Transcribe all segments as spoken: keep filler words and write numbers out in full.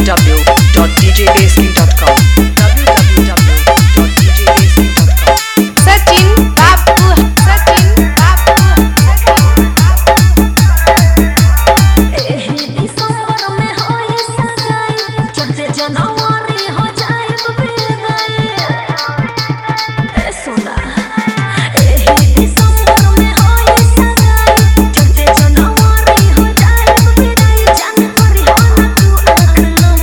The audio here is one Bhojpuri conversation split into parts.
w dot d j basking dot com w w w dot d j basking dot com Sachin बाबू सचिन बाबू एही दिसंबर में होई सगाई चढ़ते जनवरी हो जाए बेगाई ए सोना एही दिसंबर में होई सगाई चढ़ते जनवरी हो जाए बेगाई जनवरी हो ना तू अखलम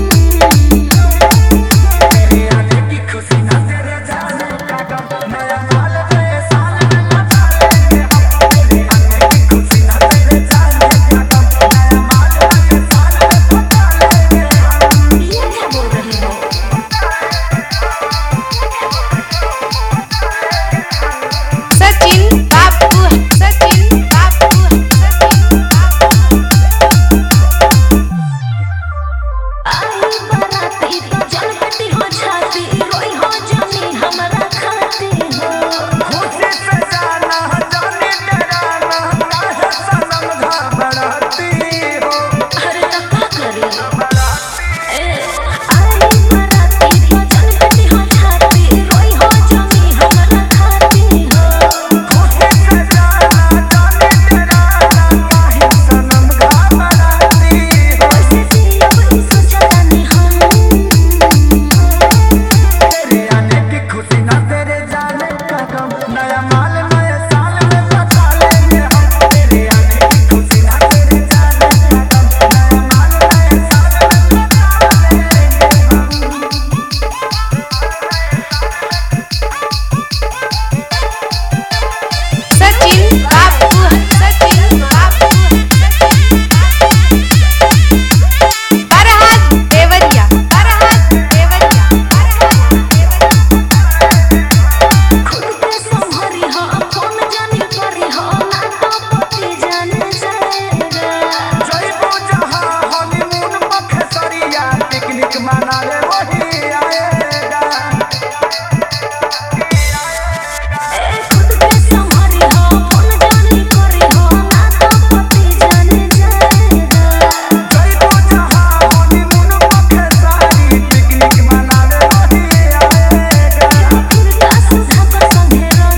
तेरे आने की खुशी ना तेरे जाने का गम नया साल नए साल में मचा लेंगे हम तेरे आने की खुशी ना तेरे जाने का गम नया माल नए साल में मचा लेंगे हम ये क्या बोल रही हो सचिन बाबू सचिन बाबू आई बराती तो जनपति हो छाती रोई हो जानी हमरा खाती हो खुशी से जाना जाने डराना काहे सनम घबराती हो अरे तब का करी ए आई बराती तो जनपति हो छाती रोई हो जानी हमरा खाती हो खुशी से जाना जाने डराना काहे सनम घबराती हो ऐसे जियब ई सोचतानी हम तेरे आने की खुशी ना तेरे जाने का गम नया माल नए साल में मचा लेंगे हम तेरे आने की खुशी ना तेरे जाने का गम नया माल नए साल में मचा लेंगे हम सचिन बाबू सचिन बाबू फरहाद देवरिया फरहाद देवरिया खुद के संभरी हो फोन जानी करी हो ना तो पति जाने जाएगा जइबो जहाँ हनीमून बखेसरिया पिकनिक मनावे वही आएगा ए खुद के संभरी हो फोन जानी करी हो ना तो पति जाने जाएगा जइबो जहाँ हनीमून बखेसरी पिकनिक मनावे वही आएगा फिर का सुधा का संघेरन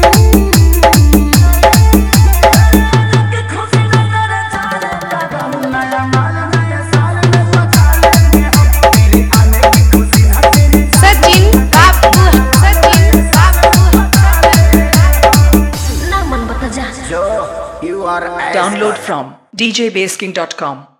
की खुशी ना तेरे जाने का गम नया माल नए साल में मचा लेंगे हम तेरे आने की खुशी ना तेरे सचिन बाबू सचिन बाबू ना मन बता जा जो you are download from d j basking dot com